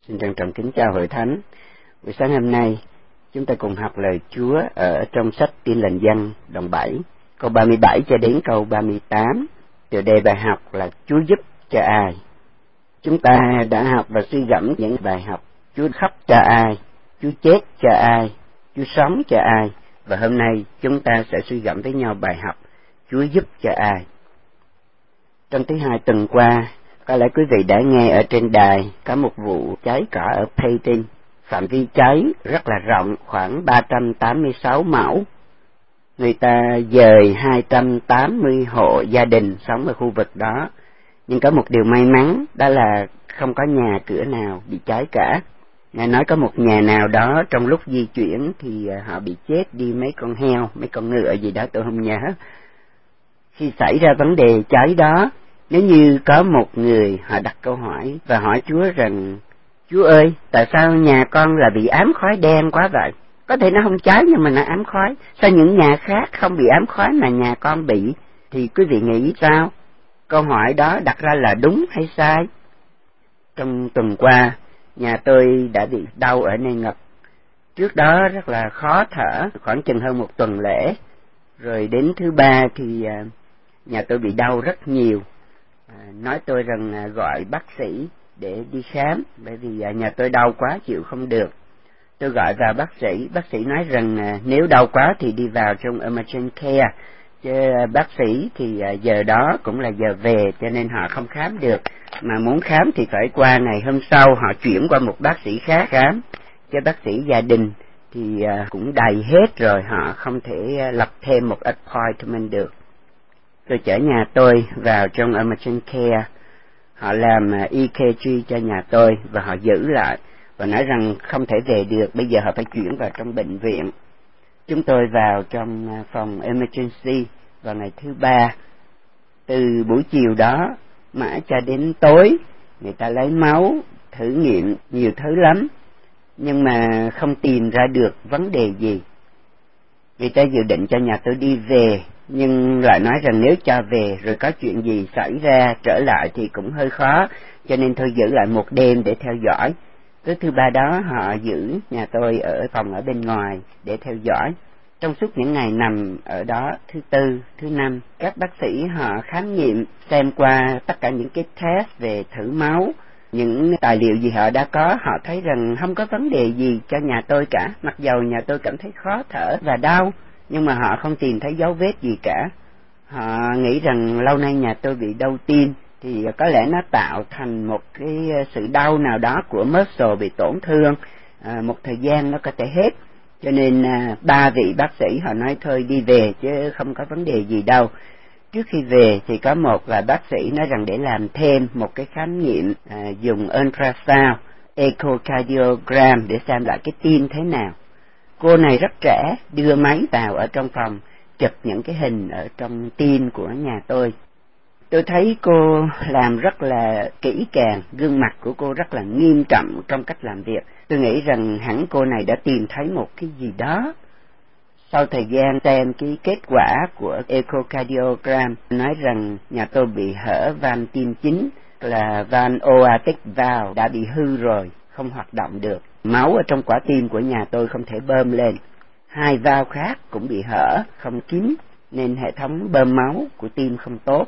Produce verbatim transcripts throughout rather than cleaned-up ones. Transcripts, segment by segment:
Xin trân trọng kính chào hội thánh. Buổi sáng hôm nay, chúng ta cùng học lời Chúa ở trong sách Tin Lành Dân đoạn bảy, câu ba mươi bảy cho đến câu ba mươi tám. Tựa đề bài học là Chúa giúp cho ai. Chúng ta đã học và suy gẫm những bài học Chúa khóc cho ai, Chúa chết cho ai, Chúa sống cho ai. Và hôm nay chúng ta sẽ suy gẫm với nhau bài học Chúa giúp cho ai. Trong thứ hai tuần qua, có lẽ quý vị đã nghe ở trên đài có một vụ cháy cỏ ở Payton. Phạm vi cháy rất là rộng, khoảng ba trăm tám mươi sáu mẫu. Người ta dời hai trăm tám mươi hộ gia đình sống ở khu vực đó. Nhưng có một điều may mắn, đó là không có nhà cửa nào bị cháy cả. Nghe nói có một nhà nào đó trong lúc di chuyển thì họ bị chết đi mấy con heo, mấy con ngựa gì đó tôi không nhớ. Khi xảy ra vấn đề cháy đó, nếu như có một người họ đặt câu hỏi và hỏi Chúa rằng: Chúa ơi, tại sao nhà con là bị ám khói đen quá vậy? Có thể nó không cháy nhưng mà nó ám khói. Sao những nhà khác không bị ám khói mà nhà con bị? Thì quý vị nghĩ sao? Câu hỏi đó đặt ra là đúng hay sai? Trong tuần qua, nhà tôi đã bị đau ở nơi ngực. Trước đó rất là khó thở, khoảng chừng hơn một tuần lễ. Rồi đến thứ ba thì nhà tôi bị đau rất nhiều. À, nói tôi rằng à, gọi bác sĩ để đi khám, bởi vì à, nhà tôi đau quá chịu không được. Tôi gọi vào bác sĩ, bác sĩ nói rằng à, nếu đau quá thì đi vào trong emergency care, chứ à, bác sĩ thì à, giờ đó cũng là giờ về cho nên họ không khám được, mà muốn khám thì phải qua ngày hôm sau họ chuyển qua một bác sĩ khác khám, chứ bác sĩ gia đình thì à, cũng đầy hết rồi, họ không thể à, lập thêm một appointment được. Tôi chở nhà tôi vào trong emergency care, họ làm e ca giê cho nhà tôi và họ giữ lại và nói rằng không thể về được, bây giờ họ phải chuyển vào trong bệnh viện. Chúng tôi vào trong phòng emergency vào ngày thứ ba. Từ buổi chiều đó mãi cho đến tối, người ta lấy máu, thử nghiệm nhiều thứ lắm, nhưng mà không tìm ra được vấn đề gì. Người ta dự định cho nhà tôi đi về, nhưng lại nói rằng nếu cho về rồi có chuyện gì xảy ra trở lại thì cũng hơi khó, cho nên thôi giữ lại một đêm để theo dõi. Tới thứ ba đó họ giữ nhà tôi ở phòng ở bên ngoài để theo dõi. Trong suốt những ngày nằm ở đó, thứ tư, thứ năm, các bác sĩ họ khám nghiệm xem qua tất cả những cái test về thử máu, những tài liệu gì họ đã có, họ thấy rằng không có vấn đề gì cho nhà tôi cả, mặc dầu nhà tôi cảm thấy khó thở và đau, nhưng mà họ không tìm thấy dấu vết gì cả. Họ nghĩ rằng lâu nay nhà tôi bị đau tim, thì có lẽ nó tạo thành một cái sự đau nào đó của muscle bị tổn thương, à, một thời gian nó có thể hết. Cho nên à, ba vị bác sĩ họ nói thôi đi về chứ không có vấn đề gì đâu. Trước khi về thì có một là bác sĩ nói rằng để làm thêm một cái khám nghiệm à, dùng ultrasound, echocardiogram để xem lại cái tim thế nào. Cô này rất trẻ, đưa máy vào ở trong phòng, chụp những cái hình ở trong tim của nhà tôi. Tôi thấy cô làm rất là kỹ càng, gương mặt của cô rất là nghiêm trọng trong cách làm việc. Tôi nghĩ rằng hẳn cô này đã tìm thấy một cái gì đó. Sau thời gian xem cái kết quả của echocardiogram, nói rằng nhà tôi bị hở van tim chính, là van aortic valve đã bị hư rồi, không hoạt động được. Máu ở trong quả tim của nhà tôi không thể bơm lên. Hai valve khác cũng bị hở, không kín, nên hệ thống bơm máu của tim không tốt.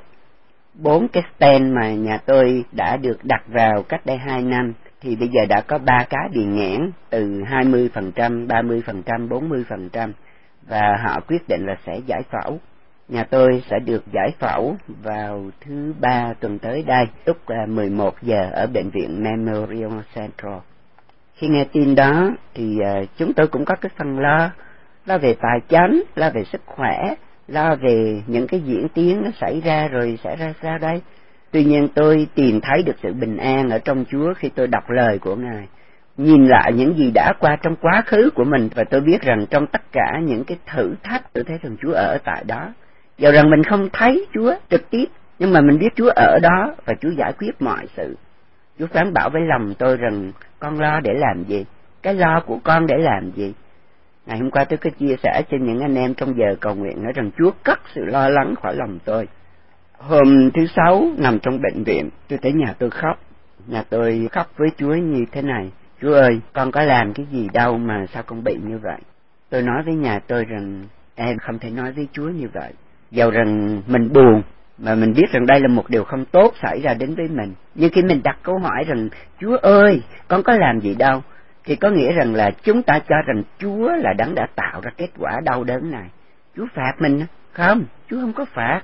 Bốn cái stent mà nhà tôi đã được đặt vào cách đây hai năm, thì bây giờ đã có ba cái bị nghẽn, từ hai mươi phần trăm, ba mươi phần trăm, bốn mươi phần trăm, và họ quyết định là sẽ giải phẫu. Nhà tôi sẽ được giải phẫu vào thứ ba tuần tới đây, lúc mười một giờ ở bệnh viện Memorial Central. Khi nghe tin đó thì uh, chúng tôi cũng có cái phần lo, lo về tài chính, lo về sức khỏe, lo về những cái diễn tiến nó xảy ra rồi sẽ ra sao đây. Tuy nhiên tôi tìm thấy được sự bình an ở trong Chúa khi tôi đọc lời của Ngài, nhìn lại những gì đã qua trong quá khứ của mình, và tôi biết rằng trong tất cả những cái thử thách tôi thấy rằng Chúa ở tại đó. Dầu rằng mình không thấy Chúa trực tiếp, nhưng mà mình biết Chúa ở đó và Chúa giải quyết mọi sự. Chúa phán bảo với lòng tôi rằng con lo để làm gì? Cái lo của con để làm gì? Ngày hôm qua tôi có chia sẻ cho những anh em trong giờ cầu nguyện nói rằng Chúa cất sự lo lắng khỏi lòng tôi. Hôm thứ sáu nằm trong bệnh viện, tôi thấy nhà tôi khóc, Nhà tôi khóc với Chúa như thế này: Chúa ơi, con có làm cái gì đâu mà sao con bị như vậy? Tôi nói với nhà tôi rằng em không thể nói với Chúa như vậy. Dầu rằng mình buồn, mà mình biết rằng đây là một điều không tốt xảy ra đến với mình, nhưng khi mình đặt câu hỏi rằng Chúa ơi, con có làm gì đâu, thì có nghĩa rằng là chúng ta cho rằng Chúa là đấng đã tạo ra kết quả đau đớn này. Chúa phạt mình? Không, Chúa không có phạt.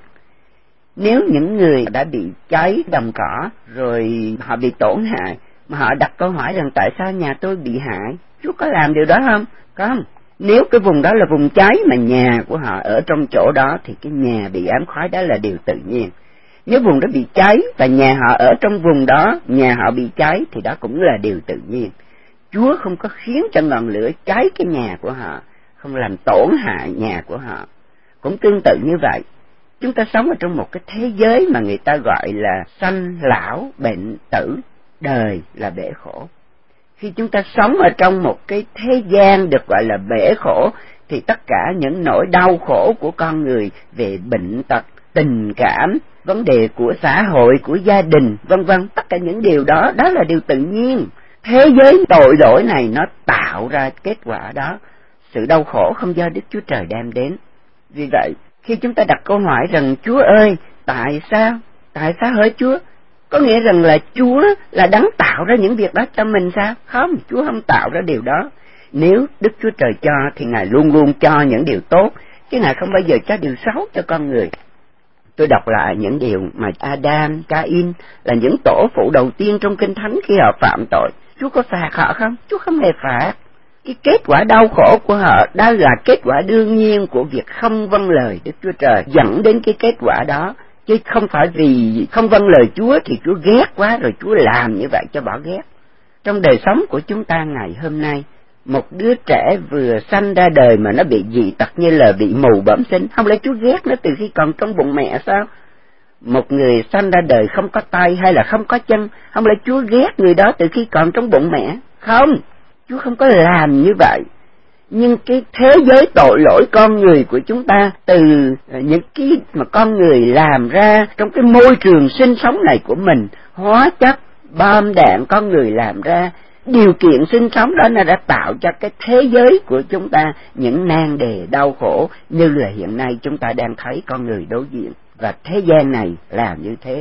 Nếu những người đã bị cháy đồng cỏ rồi họ bị tổn hại, mà họ đặt câu hỏi rằng tại sao nhà tôi bị hại, Chúa có làm điều đó không? Không. Nếu cái vùng đó là vùng cháy mà nhà của họ ở trong chỗ đó, thì cái nhà bị ám khói đó là điều tự nhiên. Nếu vùng đó bị cháy và nhà họ ở trong vùng đó, nhà họ bị cháy, thì đó cũng là điều tự nhiên. Chúa không có khiến cho ngọn lửa cháy cái nhà của họ, không làm tổn hại nhà của họ. Cũng tương tự như vậy, chúng ta sống ở trong một cái thế giới mà người ta gọi là sanh lão bệnh tử, đời là bể khổ. Khi chúng ta sống ở trong một cái thế gian được gọi là bể khổ, thì tất cả những nỗi đau khổ của con người về bệnh tật, tình cảm, vấn đề của xã hội, của gia đình, vân vân, tất cả những điều đó, đó là điều tự nhiên. Thế giới tội lỗi này nó tạo ra kết quả đó. Sự đau khổ không do Đức Chúa Trời đem đến. Vì vậy, khi chúng ta đặt câu hỏi rằng Chúa ơi, tại sao? Tại sao hỡi Chúa? Có nghĩa rằng là Chúa là đấng tạo ra những việc đó cho mình sao? Không, Chúa không tạo ra điều đó. Nếu Đức Chúa Trời cho thì Ngài luôn luôn cho những điều tốt, chứ Ngài không bao giờ cho điều xấu cho con người. Tôi đọc lại những điều mà Adam, Cain là những tổ phụ đầu tiên trong Kinh Thánh khi họ phạm tội. Chúa có phạt họ không? Chúa không hề phạt. Cái kết quả đau khổ của họ đó là kết quả đương nhiên của việc không vâng lời Đức Chúa Trời dẫn đến cái kết quả đó, chứ không phải vì không vâng lời Chúa thì Chúa ghét quá rồi Chúa làm như vậy cho bỏ ghét. Trong đời sống của chúng ta ngày hôm nay, một đứa trẻ vừa sanh ra đời mà nó bị dị tật như là bị mù bẩm sinh, không lẽ Chúa ghét nó từ khi còn trong bụng mẹ sao? Một người sanh ra đời không có tay hay là không có chân, không lẽ Chúa ghét người đó từ khi còn trong bụng mẹ? Không, Chúa không có làm như vậy. Nhưng cái thế giới tội lỗi con người của chúng ta, từ những cái mà con người làm ra trong cái môi trường sinh sống này của mình, hóa chất, bom đạn con người làm ra, điều kiện sinh sống đó nó đã tạo cho cái thế giới của chúng ta những nan đề đau khổ như là hiện nay chúng ta đang thấy con người đối diện. Và thế gian này làm như thế.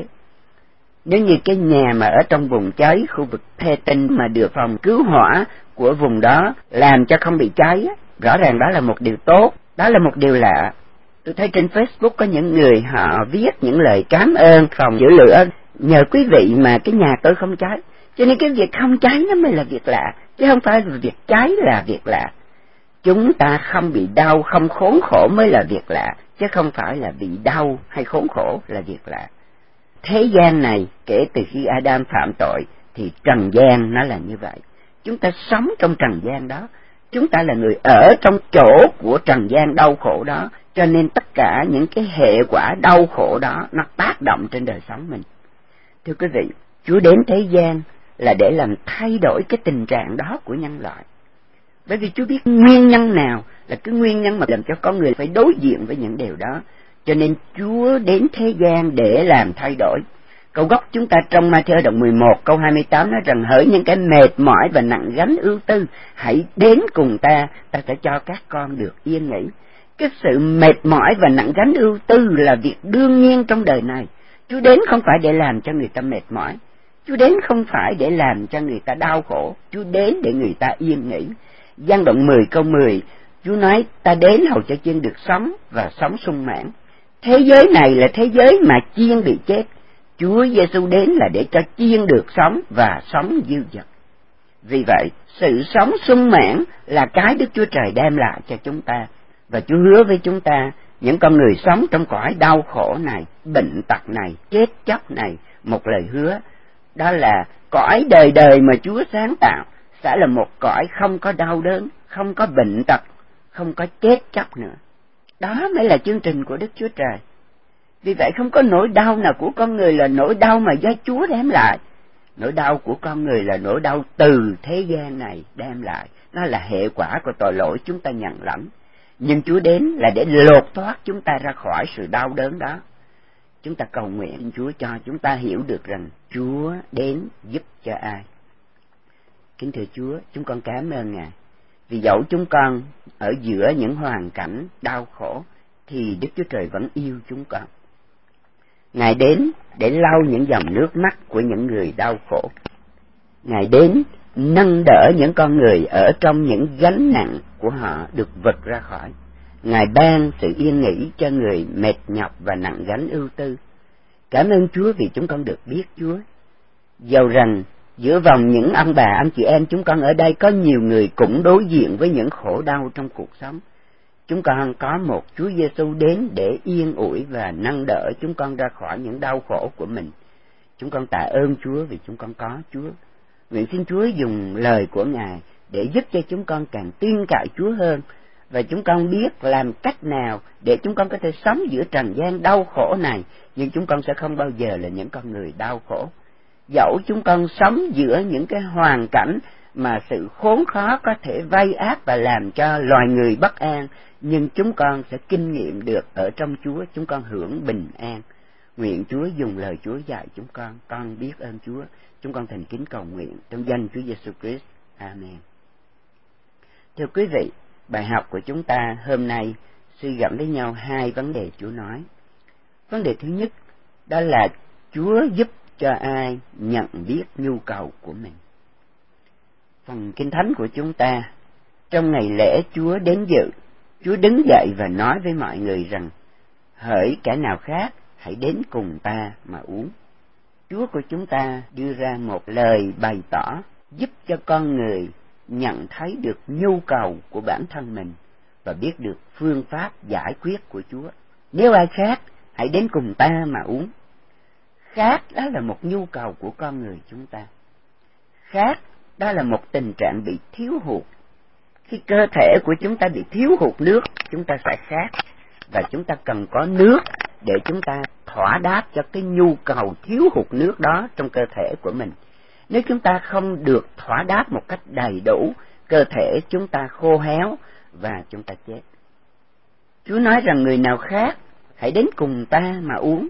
Nếu như cái nhà mà ở trong vùng cháy, khu vực Thê Tinh mà được phòng cứu hỏa của vùng đó làm cho không bị cháy, rõ ràng đó là một điều tốt, đó là một điều lạ. Tôi thấy trên Facebook có những người họ viết những lời cảm ơn phòng giữ lửa: nhờ quý vị mà cái nhà tôi không cháy. Cho nên cái việc không cháy nó mới là việc lạ, chứ không phải là việc cháy là việc lạ. Chúng ta không bị đau, không khốn khổ mới là việc lạ, chứ không phải là bị đau hay khốn khổ là việc lạ. Thế gian này kể từ khi Adam phạm tội thì trần gian nó là như vậy. Chúng ta sống trong trần gian đó, chúng ta là người ở trong chỗ của trần gian đau khổ đó, cho nên tất cả những cái hệ quả đau khổ đó nó tác động trên đời sống mình. Thưa quý vị, Chúa đến thế gian là để làm thay đổi cái tình trạng đó của nhân loại. Bởi vì Chúa biết nguyên nhân nào là cái nguyên nhân mà làm cho con người phải đối diện với những điều đó, cho nên Chúa đến thế gian để làm thay đổi. Câu gốc chúng ta trong Ma-thi-ơ đoạn mười một câu hai mươi tám nói rằng: hỡi những cái mệt mỏi và nặng gánh ưu tư, hãy đến cùng ta, ta sẽ cho các con được yên nghỉ. Cái sự mệt mỏi và nặng gánh ưu tư là việc đương nhiên trong đời này. Chúa đến không phải để làm cho người ta mệt mỏi, Chúa đến không phải để làm cho người ta đau khổ, Chúa đến để người ta yên nghỉ. Giăng đoạn mười câu mười, Chúa nói: ta đến hầu cho chiên được sống và sống sung mãn. Thế giới này là thế giới mà chiên bị chết, Chúa Giêsu đến là để cho chiên được sống và sống dư dật. Vì vậy, sự sống sung mãn là cái Đức Chúa Trời đem lại cho chúng ta, và Chúa hứa với chúng ta, những con người sống trong cõi đau khổ này, bệnh tật này, chết chóc này, một lời hứa, đó là cõi đời đời mà Chúa sáng tạo sẽ là một cõi không có đau đớn, không có bệnh tật, không có chết chóc nữa. Đó mới là chương trình của Đức Chúa Trời. Vì vậy không có nỗi đau nào của con người là nỗi đau mà do Chúa đem lại. Nỗi đau của con người là nỗi đau từ thế gian này đem lại. Nó là hệ quả của tội lỗi chúng ta nhận lãnh. Nhưng Chúa đến là để lột thoát chúng ta ra khỏi sự đau đớn đó. chúng ta cầu nguyện Chúa cho chúng ta hiểu được rằng Chúa đến giúp cho ai. Kính thưa Chúa, chúng con cảm ơn Ngài, vì dẫu chúng con ở giữa những hoàn cảnh đau khổ, thì Đức Chúa Trời vẫn yêu chúng con. Ngài đến để lau những dòng nước mắt của những người đau khổ. Ngài đến nâng đỡ những con người ở trong những gánh nặng của họ được vật ra khỏi. Ngài ban sự yên nghỉ cho người mệt nhọc và nặng gánh ưu tư. Cảm ơn Chúa vì chúng con được biết Chúa. Dầu rằng giữa vòng những ông bà anh chị em chúng con ở đây có nhiều người cũng đối diện với những khổ đau trong cuộc sống, chúng con có một Chúa Giêsu đến để yên ủi và nâng đỡ chúng con ra khỏi những đau khổ của mình. Chúng con tạ ơn Chúa vì chúng con có Chúa. Nguyện xin Chúa dùng lời của Ngài để giúp cho chúng con càng tin cậy Chúa hơn, và chúng con biết làm cách nào để chúng con có thể sống giữa trần gian đau khổ này, nhưng chúng con sẽ không bao giờ là những con người đau khổ. Dẫu chúng con sống giữa những cái hoàn cảnh mà sự khốn khó có thể vây áp và làm cho loài người bất an, nhưng chúng con sẽ kinh nghiệm được ở trong Chúa, chúng con hưởng bình an. Nguyện Chúa dùng lời Chúa dạy chúng con. Con biết ơn Chúa. Chúng con thành kính cầu nguyện trong danh Chúa Giêsu Christ. Amen. Thưa quý vị, bài học của chúng ta hôm nay suy gẫm với nhau hai vấn đề Chúa nói. Vấn đề thứ nhất, đó là Chúa giúp cho ai nhận biết nhu cầu của mình. Phần Kinh Thánh của chúng ta, trong ngày lễ Chúa đến dự, Chúa đứng dậy và nói với mọi người rằng, hỡi kẻ nào khác, hãy đến cùng ta mà uống. Chúa của chúng ta đưa ra một lời bày tỏ giúp cho con người nhận thấy được nhu cầu của bản thân mình và biết được phương pháp giải quyết của Chúa. Nếu ai khác, hãy đến cùng ta mà uống. Khát đó là một nhu cầu của con người chúng ta. Khát đó là một tình trạng bị thiếu hụt. Khi cơ thể của chúng ta bị thiếu hụt nước, chúng ta sẽ khát, và chúng ta cần có nước để chúng ta thỏa đáp cho cái nhu cầu thiếu hụt nước đó trong cơ thể của mình. Nếu chúng ta không được thỏa đáp một cách đầy đủ, cơ thể chúng ta khô héo và chúng ta chết. Chúa nói rằng người nào khát, hãy đến cùng ta mà uống.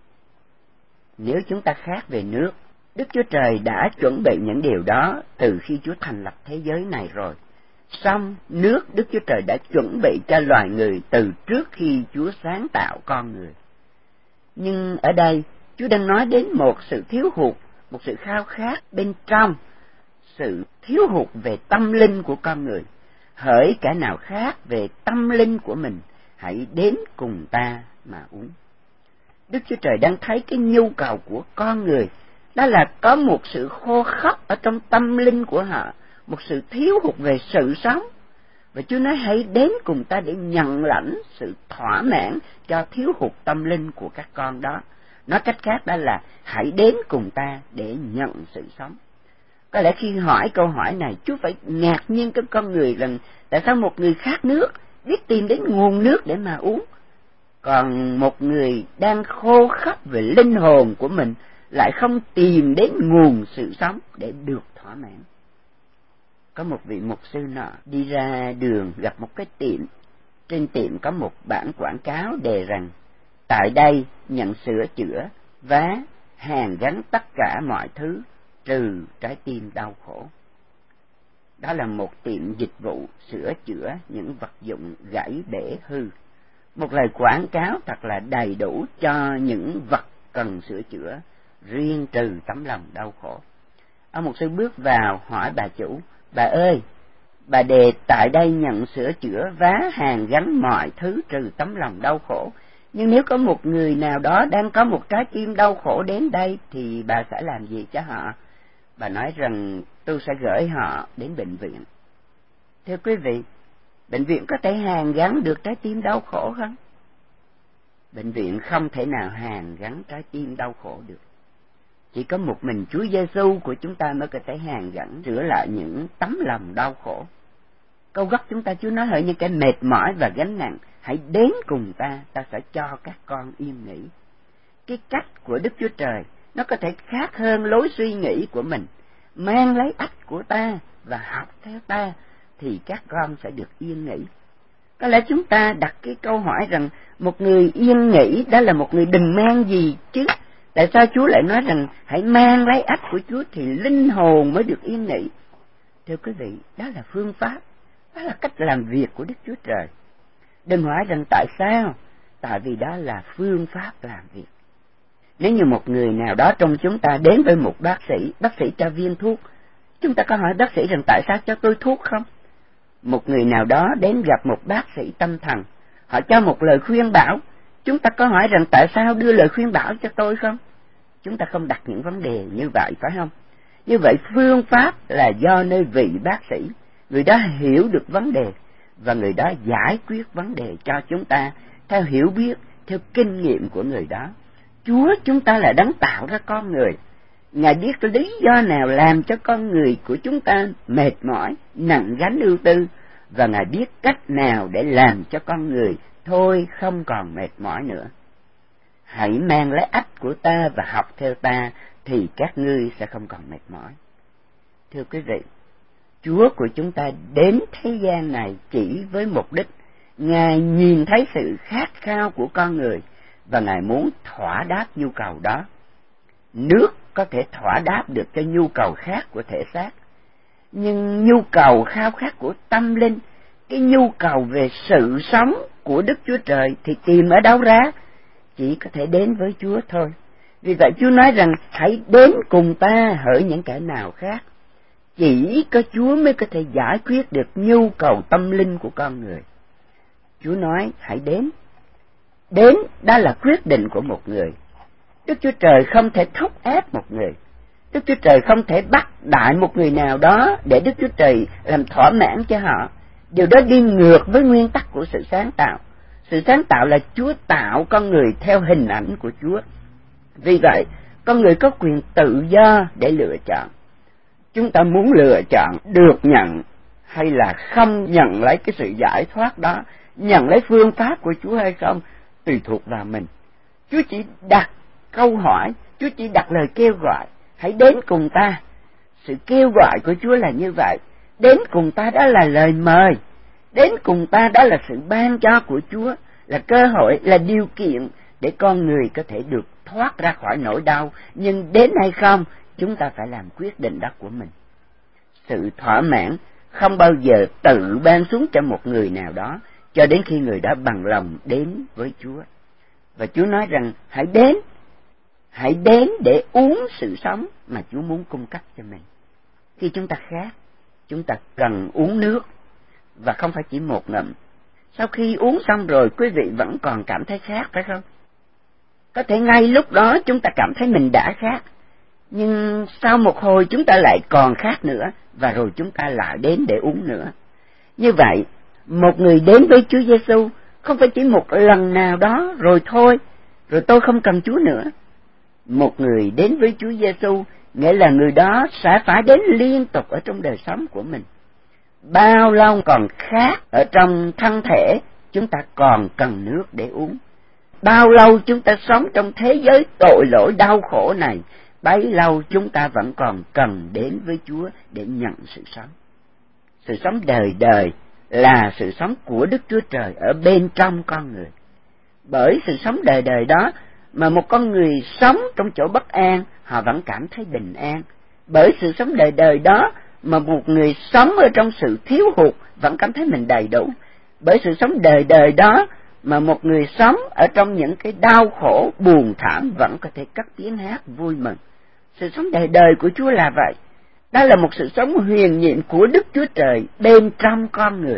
Nếu chúng ta khát về nước, Đức Chúa Trời đã chuẩn bị những điều đó từ khi Chúa thành lập thế giới này rồi. Song nước Đức Chúa Trời đã chuẩn bị cho loài người từ trước khi Chúa sáng tạo con người. Nhưng ở đây, Chúa đang nói đến một sự thiếu hụt, một sự khao khát bên trong, sự thiếu hụt về tâm linh của con người. Hỡi kẻ nào khát về tâm linh của mình, hãy đến cùng ta mà uống. Đức Chúa Trời đang thấy cái nhu cầu của con người, đó là có một sự khô khốc ở trong tâm linh của họ, một sự thiếu hụt về sự sống. Và Chúa nói hãy đến cùng ta để nhận lãnh sự thỏa mãn cho thiếu hụt tâm linh của các con đó. Nói cách khác đó là hãy đến cùng ta để nhận sự sống. Có lẽ khi hỏi câu hỏi này, Chúa phải ngạc nhiên các con người rằng tại sao một người khát nước biết tìm đến nguồn nước để mà uống, còn một người đang khô khốc về linh hồn của mình lại không tìm đến nguồn sự sống để được thỏa mãn. Có một vị mục sư nọ đi ra đường gặp một cái tiệm. Trên tiệm có một bảng quảng cáo đề rằng tại đây nhận sửa chữa, vá, hàn gắn tất cả mọi thứ trừ trái tim đau khổ. Đó là một tiệm dịch vụ sửa chữa những vật dụng gãy bể hư. Một lời quảng cáo thật là đầy đủ cho những vật cần sửa chữa, riêng trừ tấm lòng đau khổ. Ông mục sư bước vào hỏi bà chủ, bà ơi, bà đề tại đây nhận sửa chữa, vá, hàn gắn mọi thứ trừ tấm lòng đau khổ. Nhưng nếu có một người nào đó đang có một trái tim đau khổ đến đây, thì bà sẽ làm gì cho họ? Bà nói rằng tôi sẽ gửi họ đến bệnh viện. Thưa quý vị, bệnh viện có thể hàn gắn được trái tim đau khổ không? Bệnh viện không thể nào hàn gắn trái tim đau khổ được. Chỉ có một mình Chúa Giêsu của chúng ta mới có thể hàn gắn, sửa lại những tấm lòng đau khổ. Câu gốc chúng ta Chúa nói hỡi những kẻ mệt mỏi và gánh nặng, hãy đến cùng ta, ta sẽ cho các con yên nghỉ. Cái cách của Đức Chúa Trời nó có thể khác hơn lối suy nghĩ của mình. Mang lấy ách của ta và học theo ta thì các con sẽ được yên nghỉ. Có lẽ chúng ta đặt cái câu hỏi rằng một người yên nghỉ đó là một người đừng mang gì chứ. Tại sao Chúa lại nói rằng hãy mang lấy ách của Chúa thì linh hồn mới được yên nghỉ? Thưa quý vị, đó là phương pháp, đó là cách làm việc của Đức Chúa Trời. Đừng hỏi rằng tại sao, tại vì đó là phương pháp làm việc. Nếu như một người nào đó trong chúng ta đến với một bác sĩ, bác sĩ cho viên thuốc, chúng ta có hỏi bác sĩ rằng tại sao cho tôi thuốc không? Một người nào đó đến gặp một bác sĩ tâm thần, họ cho một lời khuyên bảo, chúng ta có hỏi rằng tại sao đưa lời khuyên bảo cho tôi không? Chúng ta không đặt những vấn đề như vậy, phải không? Như vậy phương pháp là do nơi vị bác sĩ, người đó hiểu được vấn đề và người đó giải quyết vấn đề cho chúng ta theo hiểu biết, theo kinh nghiệm của người đó. Chúa chúng ta là đấng tạo ra con người. Ngài biết lý do nào làm cho con người của chúng ta mệt mỏi, nặng gánh ưu tư, và Ngài biết cách nào để làm cho con người thôi không còn mệt mỏi nữa. Hãy mang lấy ách của ta và học theo ta, thì các ngươi sẽ không còn mệt mỏi. Thưa quý vị, Chúa của chúng ta đến thế gian này chỉ với mục đích Ngài nhìn thấy sự khát khao của con người và Ngài muốn thỏa đáp nhu cầu đó. Nước có thể thỏa đáp được cho nhu cầu khác của thể xác, nhưng nhu cầu khao khát của tâm linh, cái nhu cầu về sự sống của Đức Chúa Trời thì tìm ở đâu ra? Chỉ có thể đến với Chúa thôi. Vì vậy Chúa nói rằng hãy đến cùng ta hỡi những kẻ nào khác. Chỉ có Chúa mới có thể giải quyết được nhu cầu tâm linh của con người. Chúa nói hãy đến. Đến đó là quyết định của một người. Đức Chúa Trời không thể thúc ép một người. Đức Chúa Trời không thể bắt đại một người nào đó để Đức Chúa Trời làm thỏa mãn cho họ. Điều đó đi ngược với nguyên tắc của sự sáng tạo. Sự sáng tạo là Chúa tạo con người theo hình ảnh của Chúa. Vì vậy, con người có quyền tự do để lựa chọn. Chúng ta muốn lựa chọn được nhận hay là không nhận lấy cái sự giải thoát đó, nhận lấy phương pháp của Chúa hay không, tùy thuộc vào mình. Chúa chỉ đặt câu hỏi, Chúa chỉ đặt lời kêu gọi, hãy đến cùng ta. Sự kêu gọi của Chúa là như vậy. Đến cùng ta đó là lời mời. Đến cùng ta đó là sự ban cho của Chúa, là cơ hội, là điều kiện để con người có thể được thoát ra khỏi nỗi đau. Nhưng đến hay không, chúng ta phải làm quyết định đó của mình. Sự thỏa mãn không bao giờ tự ban xuống cho một người nào đó, cho đến khi người đó bằng lòng đến với Chúa. Và Chúa nói rằng hãy đến, hãy đến để uống sự sống mà Chúa muốn cung cấp cho mình. Khi chúng ta khát, chúng ta cần uống nước, và không phải chỉ một ngụm. Sau khi uống xong rồi, quý vị vẫn còn cảm thấy khát, phải không? Có thể ngay lúc đó chúng ta cảm thấy mình đã khát, nhưng sau một hồi chúng ta lại còn khát nữa, và rồi chúng ta lại đến để uống nữa. Như vậy, một người đến với Chúa Giêsu không phải chỉ một lần nào đó rồi thôi, rồi tôi không cần Chúa nữa. Một người đến với Chúa Giêsu nghĩa là người đó sẽ phải đến liên tục ở trong đời sống của mình. Bao lâu còn khát ở trong thân thể, chúng ta còn cần nước để uống. Bao lâu chúng ta sống trong thế giới tội lỗi đau khổ này, bấy lâu chúng ta vẫn còn cần đến với Chúa để nhận sự sống. Sự sống đời đời là sự sống của Đức Chúa Trời ở bên trong con người. Bởi sự sống đời đời đó mà một con người sống trong chỗ bất an, họ vẫn cảm thấy bình an. Bởi sự sống đời đời đó mà một người sống ở trong sự thiếu hụt vẫn cảm thấy mình đầy đủ. Bởi sự sống đời đời đó mà một người sống ở trong những cái đau khổ, buồn thảm vẫn có thể cất tiếng hát vui mừng. Sự sống đời đời của Chúa là vậy. Đó là một sự sống huyền nhiệm của Đức Chúa Trời bên trong con người.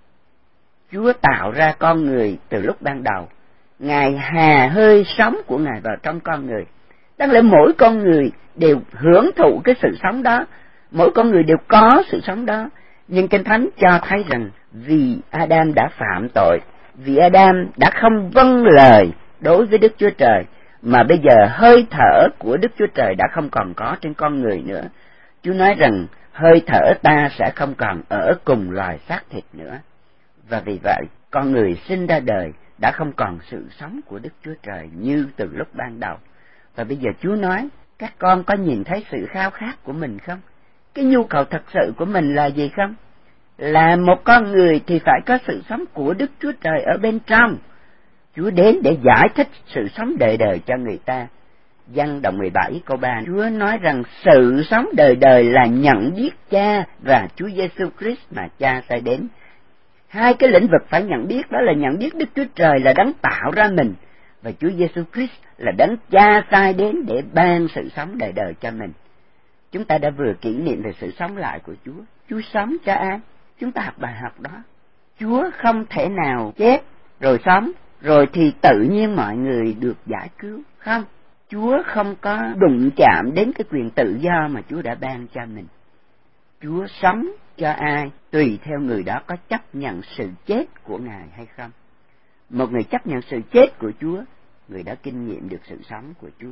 Chúa tạo ra con người từ lúc ban đầu. Ngài hà hơi sống của Ngài vào trong con người. Đáng lẽ mỗi con người đều hưởng thụ cái sự sống đó, mỗi con người đều có sự sống đó. Nhưng Kinh Thánh cho thấy rằng vì Adam đã phạm tội, vì Adam đã không vâng lời đối với Đức Chúa Trời, mà bây giờ hơi thở của Đức Chúa Trời đã không còn có trên con người nữa. Chúa nói rằng hơi thở ta sẽ không còn ở cùng loài xác thịt nữa. Và vì vậy, con người sinh ra đời đã không còn sự sống của Đức Chúa Trời như từ lúc ban đầu. Và bây giờ Chúa nói, các con có nhìn thấy sự khao khát của mình không? Cái nhu cầu thật sự của mình là gì không? là một con người thì phải có sự sống của Đức Chúa Trời ở bên trong. Chúa đến để giải thích sự sống đời đời cho người ta. Giăng đoạn mười bảy câu ba, Chúa nói rằng sự sống đời đời là nhận biết Cha và Chúa Giêsu Christ mà Cha sai đến. Hai cái lĩnh vực phải nhận biết, đó là nhận biết Đức Chúa Trời là đấng tạo ra mình, và Chúa Giêsu Christ là đấng Cha sai đến để ban sự sống đời đời cho mình. Chúng ta đã vừa kỷ niệm về sự sống lại của Chúa. Chúa sống cho ai? Chúng ta học bài học đó. Chúa không thể nào chết rồi sống, rồi thì tự nhiên mọi người được giải cứu. Không, Chúa không có đụng chạm đến cái quyền tự do mà Chúa đã ban cho mình. Chúa sống cho ai tùy theo người đó có chấp nhận sự chết của Ngài hay không. Một người chấp nhận sự chết của Chúa, người đó kinh nghiệm được sự sống của Chúa.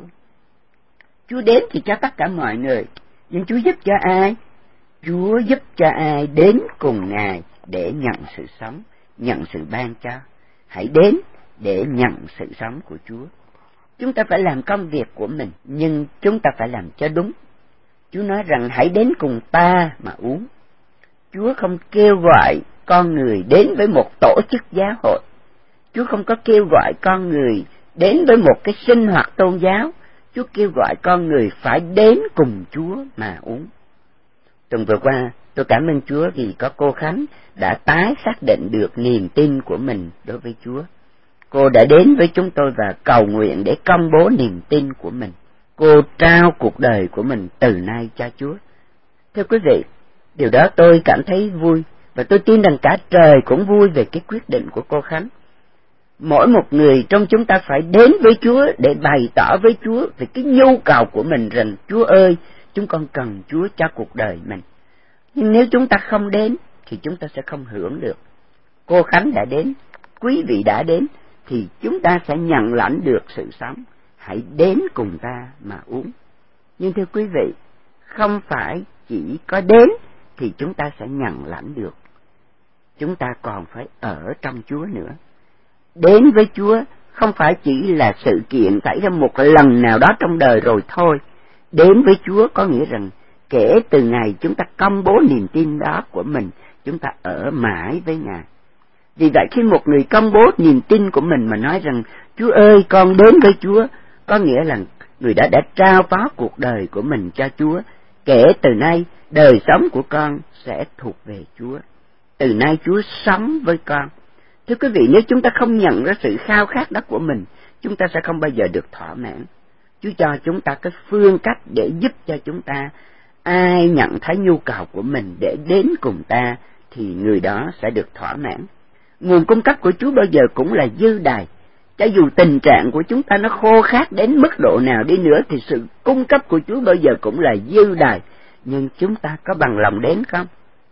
Chúa đến thì cho tất cả mọi người, nhưng Chúa giúp cho ai? Chúa giúp cho ai đến cùng Ngài để nhận sự sống, nhận sự ban cho. Hãy đến để nhận sự sống của Chúa. Chúng ta phải làm công việc của mình, nhưng chúng ta phải làm cho đúng. Chúa nói rằng hãy đến cùng ta mà uống. Chúa không kêu gọi con người đến với một tổ chức giáo hội. Chúa không có kêu gọi con người đến với một cái sinh hoạt tôn giáo. Chúa kêu gọi con người phải đến cùng Chúa mà uống. Tuần vừa qua, tôi cảm ơn Chúa vì có cô Khánh đã tái xác định được niềm tin của mình đối với Chúa. Cô đã đến với chúng tôi và cầu nguyện để công bố niềm tin của mình. Cô trao cuộc đời của mình từ nay cho Chúa. Thưa quý vị, điều đó tôi cảm thấy vui, và tôi tin rằng cả trời cũng vui về cái quyết định của cô Khánh. Mỗi một người trong chúng ta phải đến với Chúa để bày tỏ với Chúa về cái nhu cầu của mình rằng Chúa ơi, chúng con cần Chúa cho cuộc đời mình. Nhưng nếu chúng ta không đến thì chúng ta sẽ không hưởng được. Cô Khánh đã đến, quý vị đã đến, thì chúng ta sẽ nhận lãnh được sự sống. Hãy đến cùng ta mà uống. Nhưng thưa quý vị, không phải chỉ có đến thì chúng ta sẽ nhận lãnh được. Chúng ta còn phải ở trong Chúa nữa. Đến với Chúa không phải chỉ là sự kiện xảy ra một lần nào đó trong đời rồi thôi. Đến với Chúa có nghĩa rằng kể từ ngày chúng ta công bố niềm tin đó của mình, chúng ta ở mãi với Ngài. Vì vậy khi một người công bố niềm tin của mình mà nói rằng Chúa ơi, con đến với Chúa, có nghĩa là người đã đã trao phó cuộc đời của mình cho Chúa. Kể từ nay đời sống của con sẽ thuộc về Chúa. Từ nay Chúa sống với con. Thưa quý vị, nếu chúng ta không nhận ra sự khao khát đó của mình, chúng ta sẽ không bao giờ được thỏa mãn. Chúa cho chúng ta cái phương cách để giúp cho chúng ta, ai nhận thấy nhu cầu của mình để đến cùng ta thì người đó sẽ được thỏa mãn. Nguồn cung cấp của Chúa bao giờ cũng là dư đầy. Cho dù tình trạng của chúng ta nó khô khát đến mức độ nào đi nữa thì sự cung cấp của Chúa bao giờ cũng là dư đầy. Nhưng chúng ta có bằng lòng đến không?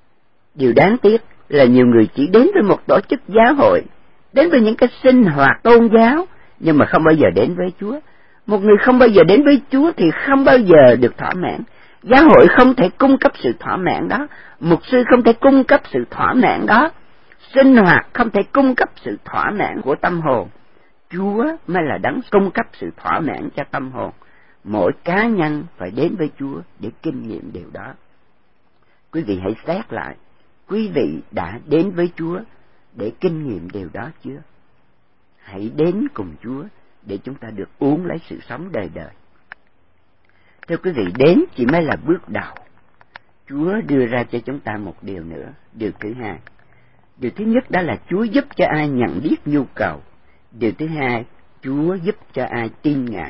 Điều đáng tiếc là nhiều người chỉ đến với một tổ chức giáo hội, đến với những cái sinh hoạt tôn giáo, nhưng mà không bao giờ đến với Chúa. Một người không bao giờ đến với Chúa thì không bao giờ được thỏa mãn. Giáo hội không thể cung cấp sự thỏa mãn đó, mục sư không thể cung cấp sự thỏa mãn đó, sinh hoạt không thể cung cấp sự thỏa mãn của tâm hồn. Chúa mới là đấng cung cấp sự thỏa mãn cho tâm hồn. Mỗi cá nhân phải đến với Chúa để kinh nghiệm điều đó. Quý vị hãy xét lại, quý vị đã đến với Chúa để kinh nghiệm điều đó chưa? Hãy đến cùng Chúa để chúng ta được uống lấy sự sống đời đời. Thưa quý vị, đến chỉ mới là bước đầu. Chúa đưa ra cho chúng ta một điều nữa, điều thứ hai. Điều thứ nhất đó là Chúa giúp cho ai nhận biết nhu cầu. Điều thứ hai, Chúa giúp cho ai tin Ngài.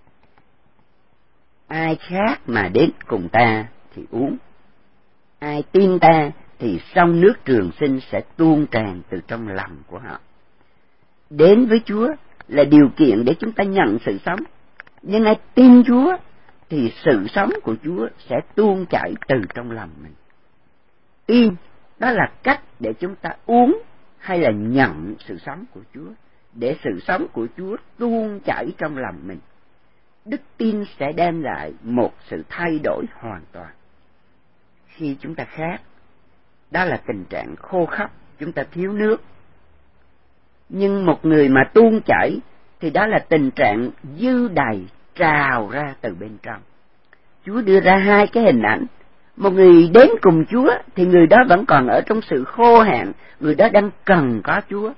Ai khác mà đến cùng ta thì uống. Ai tin ta thì sông nước trường sinh sẽ tuôn tràn từ trong lòng của họ. Đến với Chúa là điều kiện để chúng ta nhận sự sống. Nhưng ai tin Chúa thì sự sống của Chúa sẽ tuôn chảy từ trong lòng mình. Tin, đó là cách để chúng ta uống hay là nhận sự sống của Chúa, để sự sống của Chúa tuôn chảy trong lòng mình. Đức tin sẽ đem lại một sự thay đổi hoàn toàn. Khi chúng ta khát, đó là tình trạng khô khốc, chúng ta thiếu nước. Nhưng một người mà tuôn chảy thì đó là tình trạng dư đầy trào ra từ bên trong. Chúa đưa ra hai cái hình ảnh. Một người đến cùng Chúa thì người đó vẫn còn ở trong sự khô hạn, người đó đang cần có Chúa.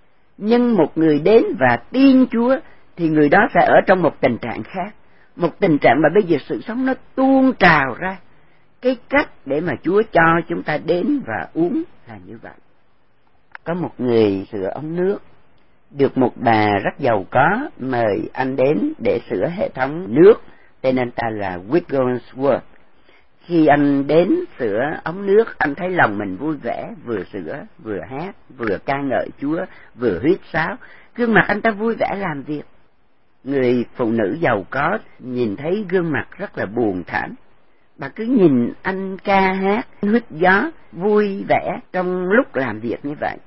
Nhưng một người đến và tin Chúa thì người đó sẽ ở trong một tình trạng khác, một tình trạng mà bây giờ sự sống nó tuôn trào ra. Cái cách để mà Chúa cho chúng ta đến và uống là như vậy. Có một người sửa ống nước, được một bà rất giàu có mời anh đến để sửa hệ thống nước, tên anh ta là Wigglesworth. Khi anh đến sửa ống nước, anh thấy lòng mình vui vẻ, vừa sửa, vừa hát, vừa ca ngợi Chúa, vừa huýt sáo. Gương mặt anh ta vui vẻ làm việc. Người phụ nữ giàu có nhìn thấy gương mặt rất là buồn thảm. Bà cứ nhìn anh ca hát, huýt gió, vui vẻ trong lúc làm việc như vậy.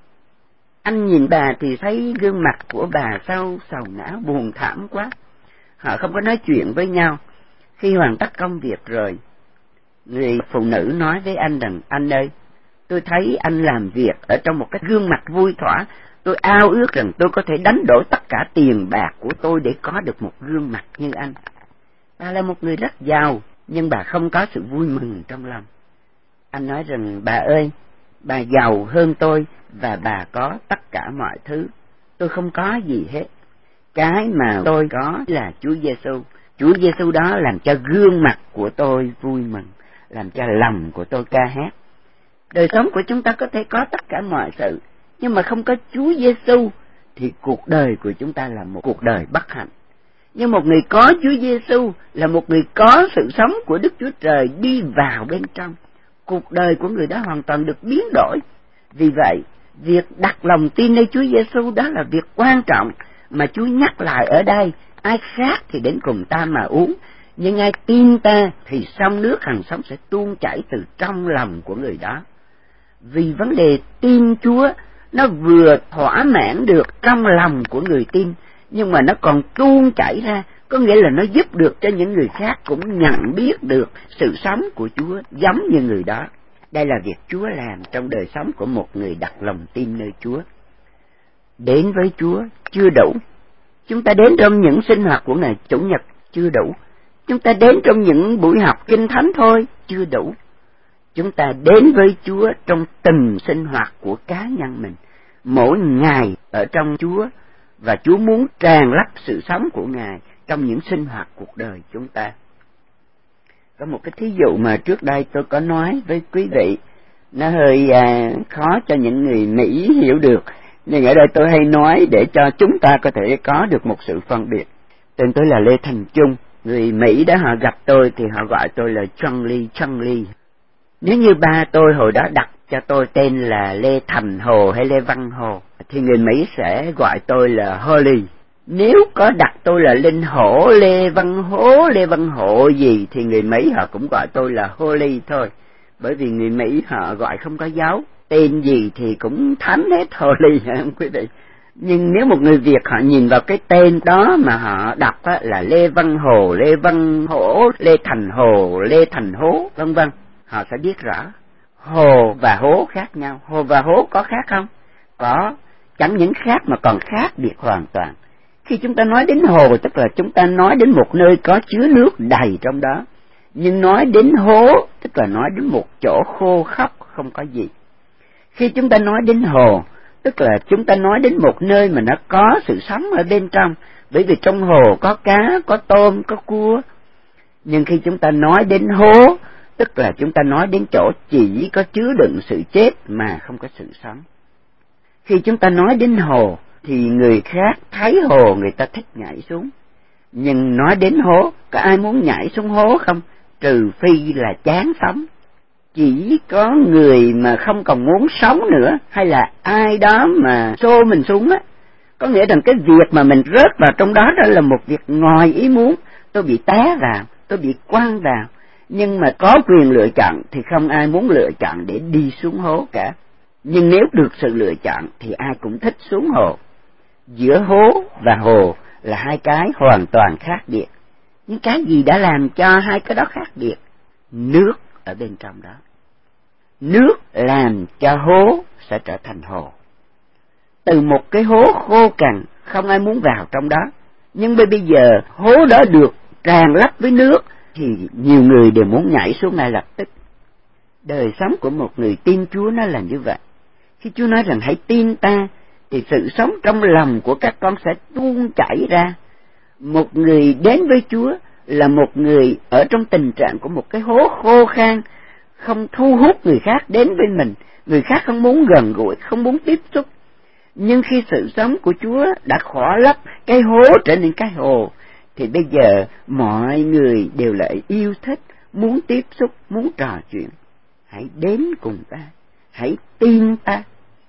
Anh nhìn bà thì thấy gương mặt của bà sao sầu não buồn thảm quá. Họ không có nói chuyện với nhau. Khi hoàn tất công việc rồi, người phụ nữ nói với anh rằng: anh ơi, tôi thấy anh làm việc ở trong một cái gương mặt vui thỏa. Tôi ao ước rằng tôi có thể đánh đổi tất cả tiền bạc của tôi để có được một gương mặt như anh. Bà là một người rất giàu, nhưng bà không có sự vui mừng trong lòng. Anh nói rằng: bà ơi, bà giàu hơn tôi và bà có tất cả mọi thứ. Tôi không có gì hết. Cái mà tôi có là Chúa Giêsu. Chúa Giêsu đó làm cho gương mặt của tôi vui mừng, làm cho lòng của tôi ca hát. Đời sống của chúng ta có thể có tất cả mọi sự, nhưng mà không có Chúa Giêsu thì cuộc đời của chúng ta là một cuộc đời bất hạnh. Nhưng một người có Chúa Giêsu là một người có sự sống của Đức Chúa Trời đi vào bên trong. Cuộc đời của người đó hoàn toàn được biến đổi. Vì vậy, việc đặt lòng tin nơi Chúa Giêsu đó là việc quan trọng mà Chúa nhắc lại ở đây. Ai khát thì đến cùng ta mà uống, nhưng ai tin ta thì sông nước hằng sống sẽ tuôn chảy từ trong lòng của người đó. Vì vấn đề tin Chúa nó vừa thỏa mãn được trong lòng của người tin, nhưng mà nó còn tuôn chảy ra, có nghĩa là nó giúp được cho những người khác cũng nhận biết được sự sống của Chúa giống như người đó. Đây là việc Chúa làm trong đời sống của một người đặt lòng tin nơi Chúa. Đến với Chúa chưa đủ. Chúng ta đến trong những sinh hoạt của ngày Chủ nhật chưa đủ. Chúng ta đến trong những buổi học Kinh Thánh thôi chưa đủ. Chúng ta đến với Chúa trong từng sinh hoạt của cá nhân mình, mỗi ngày ở trong Chúa, và Chúa muốn tràn lấp sự sống của Ngài trong những sinh hoạt cuộc đời chúng ta. Có một cái thí dụ mà trước đây tôi có nói với quý vị, nó hơi à, khó cho những người Mỹ hiểu được, nhưng ở đây tôi hay nói để cho chúng ta có thể có được một sự phân biệt. Tên tôi là Lê Thành Trung. Người Mỹ đó họ gặp tôi thì họ gọi tôi là Charlie Charlie. Nếu như ba tôi hồi đó đặt cho tôi tên là Lê Thành Hồ hay Lê Văn Hồ thì người Mỹ sẽ gọi tôi là Holly. Nếu có đặt tôi là Linh Hổ, Lê Văn Hố, Lê Văn Hộ gì thì người Mỹ họ cũng gọi tôi là Holly thôi. Bởi vì người Mỹ họ gọi không có dấu, tên gì thì cũng thánh hết Holly hả quý vị. Nhưng nếu một người Việt họ nhìn vào cái tên đó mà họ đọc á, là Lê Văn Hồ, Lê Văn Hổ, Lê Thành Hồ, Lê Thành Hố, vân vân, họ sẽ biết rõ Hồ và Hố khác nhau. Hồ và Hố có khác không? Có, chẳng những khác mà còn khác biệt hoàn toàn. Khi chúng ta nói đến hồ tức là chúng ta nói đến một nơi có chứa nước đầy trong đó, nhưng nói đến hố tức là nói đến một chỗ khô khốc không có gì. Khi chúng ta nói đến hồ tức là chúng ta nói đến một nơi mà nó có sự sống ở bên trong, bởi vì trong hồ có cá, có tôm, có cua. Nhưng khi chúng ta nói đến hố tức là chúng ta nói đến chỗ chỉ có chứa đựng sự chết mà không có sự sống. Khi chúng ta nói đến hồ thì người khác thấy hồ người ta thích nhảy xuống, nhưng nói đến hố, có ai muốn nhảy xuống hố không? Trừ phi là chán sống. Chỉ có người mà không còn muốn sống nữa, hay là ai đó mà xô mình xuống á, có nghĩa rằng cái việc mà mình rớt vào trong đó đó là một việc ngoài ý muốn. Tôi bị té vào, tôi bị quăng vào, nhưng mà có quyền lựa chọn thì không ai muốn lựa chọn để đi xuống hố cả. Nhưng nếu được sự lựa chọn thì ai cũng thích xuống hồ. Giữa hố và hồ là hai cái hoàn toàn khác biệt. Nhưng cái gì đã làm cho hai cái đó khác biệt? Nước ở bên trong đó. Nước làm cho hố sẽ trở thành hồ. Từ một cái hố khô cằn, không ai muốn vào trong đó. Nhưng bây giờ hố đó được tràn lấp với nước thì nhiều người đều muốn nhảy xuống ngay lập tức. Đời sống của một người tin Chúa nó là như vậy. Khi Chúa nói rằng hãy tin ta, thì sự sống trong lòng của các con sẽ tuôn chảy ra. Một người đến với Chúa là một người ở trong tình trạng của một cái hố khô khan, không thu hút người khác đến với mình, người khác không muốn gần gũi, không muốn tiếp xúc. Nhưng khi sự sống của Chúa đã khỏa lấp cái hố trở nên cái hồ, thì bây giờ mọi người đều lại yêu thích, muốn tiếp xúc, muốn trò chuyện. Hãy đến cùng ta, hãy tin ta.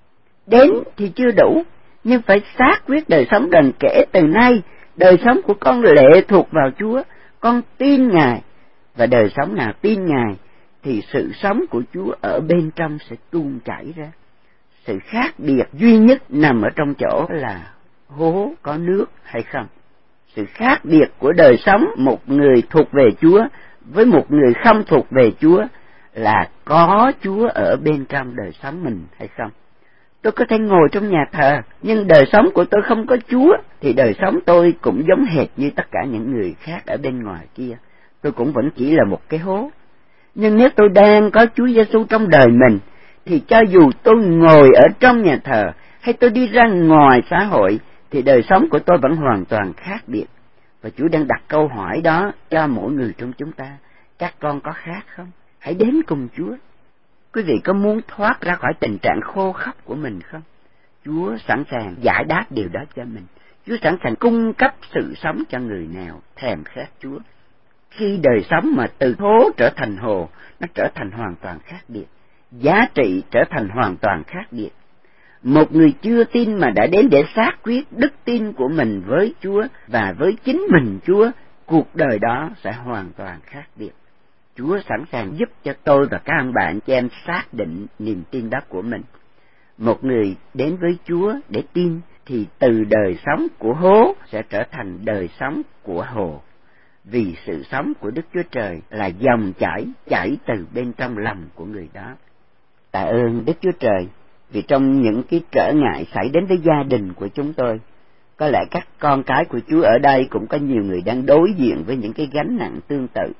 Đến thì chưa đủ, nhưng phải xác quyết đời sống rằng kể từ nay, đời sống của con lệ thuộc vào Chúa, con tin Ngài, và đời sống nào tin Ngài, thì sự sống của Chúa ở bên trong sẽ tuôn chảy ra. Sự khác biệt duy nhất nằm ở trong chỗ là hố có nước hay không. Sự khác biệt của đời sống một người thuộc về Chúa với một người không thuộc về Chúa là có Chúa ở bên trong đời sống mình hay không. Tôi có thể ngồi trong nhà thờ, nhưng đời sống của tôi không có Chúa, thì đời sống tôi cũng giống hệt như tất cả những người khác ở bên ngoài kia. Tôi cũng vẫn chỉ là một cái hố. Nhưng nếu tôi đang có Chúa Giêsu trong đời mình, thì cho dù tôi ngồi ở trong nhà thờ hay tôi đi ra ngoài xã hội, thì đời sống của tôi vẫn hoàn toàn khác biệt. Và Chúa đang đặt câu hỏi đó cho mỗi người trong chúng ta: các con có khác không? Hãy đến cùng Chúa. Quý vị có muốn thoát ra khỏi tình trạng khô khốc của mình không? Chúa sẵn sàng giải đáp điều đó cho mình. Chúa sẵn sàng cung cấp sự sống cho người nào thèm khát Chúa. Khi đời sống mà từ hố trở thành hồ, nó trở thành hoàn toàn khác biệt. Giá trị trở thành hoàn toàn khác biệt. Một người chưa tin mà đã đến để xác quyết đức tin của mình với Chúa và với chính mình Chúa, cuộc đời đó sẽ hoàn toàn khác biệt. Chúa sẵn sàng giúp cho tôi và các anh bạn chị em xác định niềm tin đó của mình. Một người đến với Chúa để tin thì từ đời sống của hố sẽ trở thành đời sống của hồ. Vì sự sống của Đức Chúa Trời là dòng chảy, chảy từ bên trong lòng của người đó. Tạ ơn Đức Chúa Trời, vì trong những cái trở ngại xảy đến với gia đình của chúng tôi, có lẽ các con cái của Chúa ở đây cũng có nhiều người đang đối diện với những cái gánh nặng tương tự.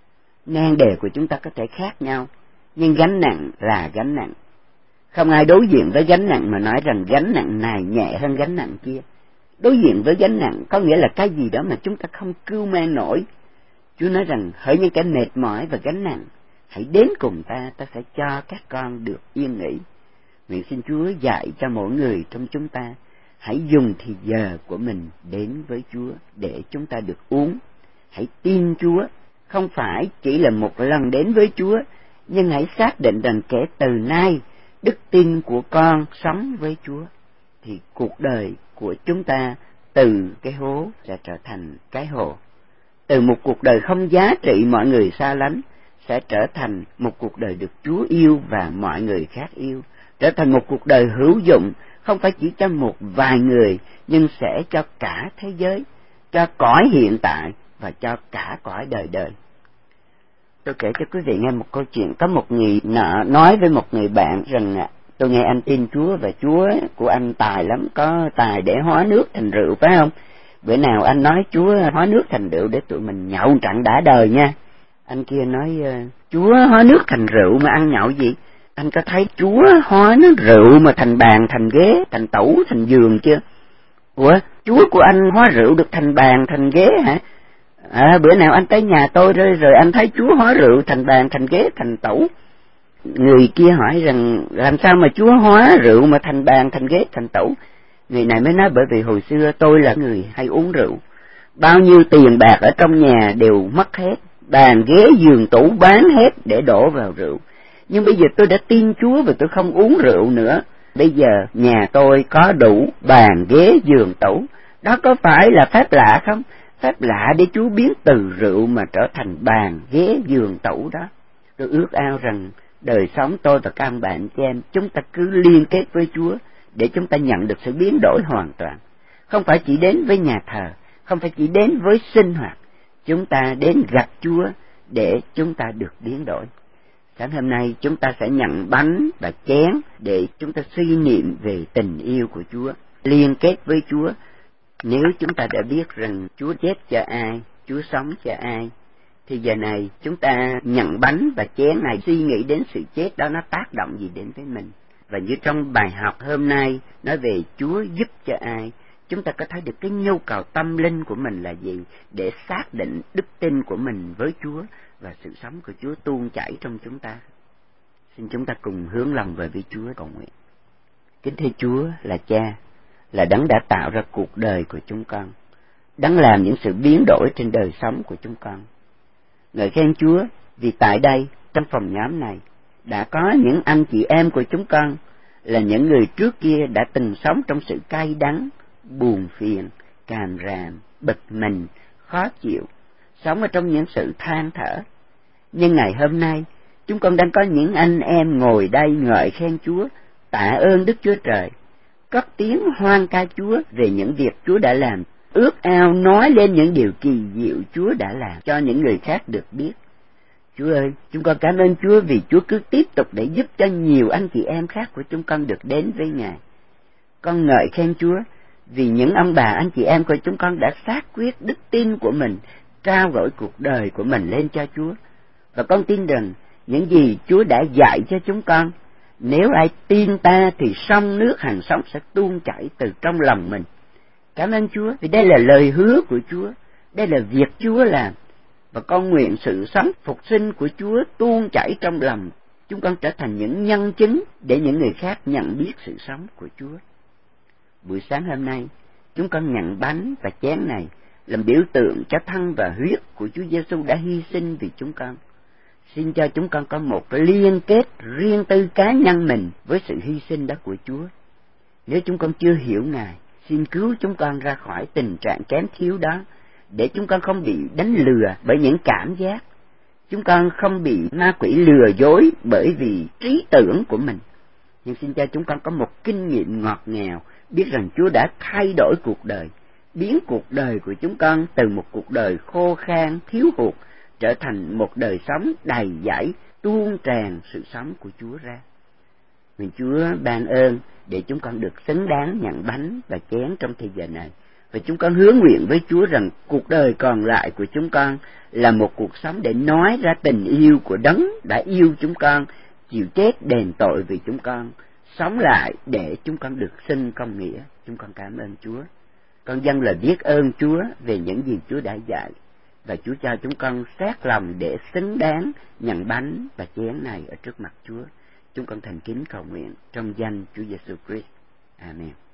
Nan đề của chúng ta có thể khác nhau, nhưng gánh nặng là gánh nặng. Không ai đối diện với gánh nặng mà nói rằng gánh nặng này nhẹ hơn gánh nặng kia. Đối diện với gánh nặng có nghĩa là cái gì đó mà chúng ta không cưu mang nổi. Chúa nói rằng hỡi những kẻ mệt mỏi và gánh nặng, hãy đến cùng ta, ta sẽ cho các con được yên nghỉ. Nguyện xin Chúa dạy cho mỗi người trong chúng ta, hãy dùng thì giờ của mình đến với Chúa để chúng ta được uống. Hãy tin Chúa, không phải chỉ là một lần đến với Chúa, nhưng hãy xác định rằng kể từ nay, đức tin của con sống với Chúa, thì cuộc đời của chúng ta từ cái hố sẽ trở thành cái hồ. Từ một cuộc đời không giá trị mọi người xa lánh, sẽ trở thành một cuộc đời được Chúa yêu và mọi người khác yêu. Trở thành một cuộc đời hữu dụng, không phải chỉ cho một vài người, nhưng sẽ cho cả thế giới, cho cõi hiện tại và cho cả cõi đời đời. Tôi kể cho quý vị nghe một câu chuyện. Có một người nọ nói với một người bạn rằng: tôi nghe anh tin Chúa và Chúa của anh tài lắm, có tài để hóa nước thành rượu phải không? Bữa nào anh nói Chúa hóa nước thành rượu để tụi mình nhậu trận đã đời nha. Anh kia nói: Chúa hóa nước thành rượu mà ăn nhậu gì? Anh có thấy Chúa hóa nước rượu mà thành bàn, thành ghế, thành tủ, thành giường chưa? Ủa, Chúa của anh hóa rượu được thành bàn, thành ghế hả? À, bữa nào anh tới nhà tôi rồi, rồi anh thấy Chúa hóa rượu thành bàn, thành ghế, thành tủ. Người kia hỏi rằng làm sao mà Chúa hóa rượu mà thành bàn, thành ghế, thành tủ? Người này mới nói: bởi vì hồi xưa tôi là người hay uống rượu, bao nhiêu tiền bạc ở trong nhà đều mất hết, bàn ghế giường tủ bán hết để đổ vào rượu. Nhưng bây giờ tôi đã tin Chúa và tôi không uống rượu nữa. Bây giờ nhà tôi có đủ bàn ghế giường tủ. Đó có phải là phép lạ không? Phép lạ để Chúa biến từ rượu mà trở thành bàn ghế giường tủ đó. Tôi ước ao rằng đời sống tôi và các anh bạn chị em, chúng ta cứ liên kết với Chúa để chúng ta nhận được sự biến đổi hoàn toàn. Không phải chỉ đến với nhà thờ, không phải chỉ đến với sinh hoạt, chúng ta đến gặp Chúa để chúng ta được biến đổi. Sáng hôm nay chúng ta sẽ nhận bánh và chén để chúng ta suy niệm về tình yêu của Chúa, liên kết với Chúa. Nếu chúng ta đã biết rằng Chúa chết cho ai, Chúa sống cho ai, Thì giờ này chúng ta nhận bánh và chén này, suy nghĩ đến sự chết đó nó tác động gì đến với mình. Và như trong bài học hôm nay nói về Chúa giúp cho ai, chúng ta có thấy được cái nhu cầu tâm linh của mình là gì để xác định đức tin của mình với Chúa và sự sống của Chúa tuôn chảy trong chúng ta. Xin chúng ta cùng hướng lòng về với Chúa cầu nguyện. Kính thưa Chúa là Cha, là Đấng đã tạo ra cuộc đời của chúng con, Đấng làm những sự biến đổi trên đời sống của chúng con. Ngợi khen Chúa vì tại đây, trong phòng nhóm này, đã có những anh chị em của chúng con là những người trước kia đã từng sống trong sự cay đắng, buồn phiền, càm ràm, bực mình, khó chịu, sống ở trong những sự than thở. Nhưng ngày hôm nay, chúng con đang có những anh em ngồi đây ngợi khen Chúa, tạ ơn Đức Chúa Trời, cất tiếng hoan ca Chúa về những việc Chúa đã làm, ước ao nói lên những điều kỳ diệu Chúa đã làm cho những người khác được biết. Chúa ơi, chúng con cảm ơn Chúa vì Chúa cứ tiếp tục để giúp cho nhiều anh chị em khác của chúng con được đến với Ngài. Con ngợi khen Chúa vì những ông bà anh chị em của chúng con đã xác quyết đức tin của mình, trao gửi cuộc đời của mình lên cho Chúa. Và con tin rằng những gì Chúa đã dạy cho chúng con, nếu ai tin ta thì sông nước hằng sống sẽ tuôn chảy từ trong lòng mình. Cảm ơn Chúa vì đây là lời hứa của Chúa, đây là việc Chúa làm. Và con nguyện sự sống phục sinh của Chúa tuôn chảy trong lòng chúng con, trở thành những nhân chứng để những người khác nhận biết sự sống của Chúa. Buổi sáng hôm nay, chúng con nhận bánh và chén này làm biểu tượng cho thân và huyết của Chúa Giêsu đã hy sinh vì chúng con. Xin cho chúng con có một liên kết riêng tư cá nhân mình với sự hy sinh đó của Chúa. Nếu chúng con chưa hiểu Ngài, xin cứu chúng con ra khỏi tình trạng kém thiếu đó, để chúng con không bị đánh lừa bởi những cảm giác, chúng con không bị ma quỷ lừa dối bởi vì trí tưởng của mình. Nhưng xin cho chúng con có một kinh nghiệm ngọt ngào, biết rằng Chúa đã thay đổi cuộc đời, biến cuộc đời của chúng con từ một cuộc đời khô khan, thiếu hụt, trở thành một đời sống đầy dẫy, tuôn tràn sự sống của Chúa ra. Nguyện Chúa ban ơn để chúng con được xứng đáng nhận bánh và chén trong thời giờ này. Và chúng con hứa nguyện với Chúa rằng cuộc đời còn lại của chúng con là một cuộc sống để nói ra tình yêu của Đấng đã yêu chúng con, chịu chết đền tội vì chúng con, sống lại để chúng con được xưng công nghĩa. Chúng con cảm ơn Chúa. Con dâng lời biết ơn Chúa về những gì Chúa đã dạy, và Chúa cho chúng con xét lòng để xứng đáng nhận bánh và chén này ở trước mặt Chúa. Chúng con thành kính cầu nguyện trong danh Chúa Giêsu Christ. Amen.